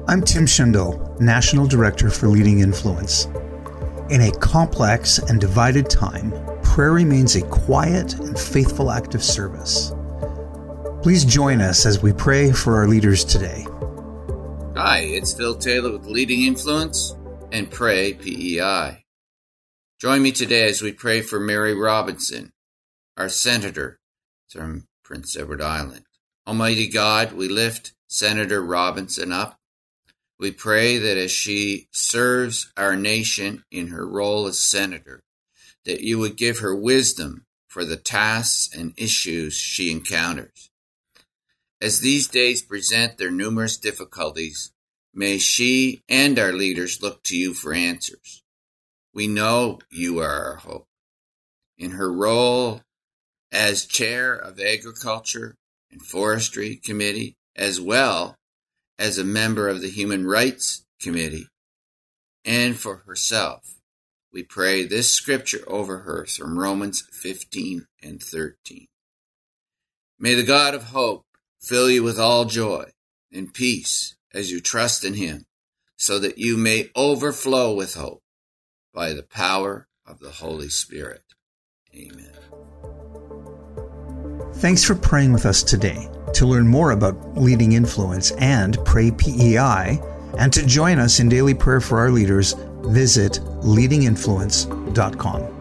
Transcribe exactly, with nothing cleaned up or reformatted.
I'm Tim Schindel, National Director for Leading Influence. In a complex and divided time, prayer remains a quiet and faithful act of service. Please join us as we pray for our leaders today. Hi, it's Phil Taylor with Leading Influence and Pray P E I. Join me today as we pray for Mary Robinson, our Senator from Prince Edward Island. Almighty God, we lift Senator Robinson up. We pray that as she serves our nation in her role as Senator, that you would give her wisdom for the tasks and issues she encounters. As these days present their numerous difficulties, may she and our leaders look to you for answers. We know you are our hope. In her role as Chair of Agriculture and Forestry Committee, as well as a member of the Human Rights Committee, and for herself, we pray this scripture over her from Romans fifteen and thirteen. May the God of hope fill you with all joy and peace as you trust in him, so that you may overflow with hope by the power of the Holy Spirit. Amen. Thanks for praying with us today. To learn more about Leading Influence and Pray P E I, and to join us in daily prayer for our leaders, visit leading influence dot com.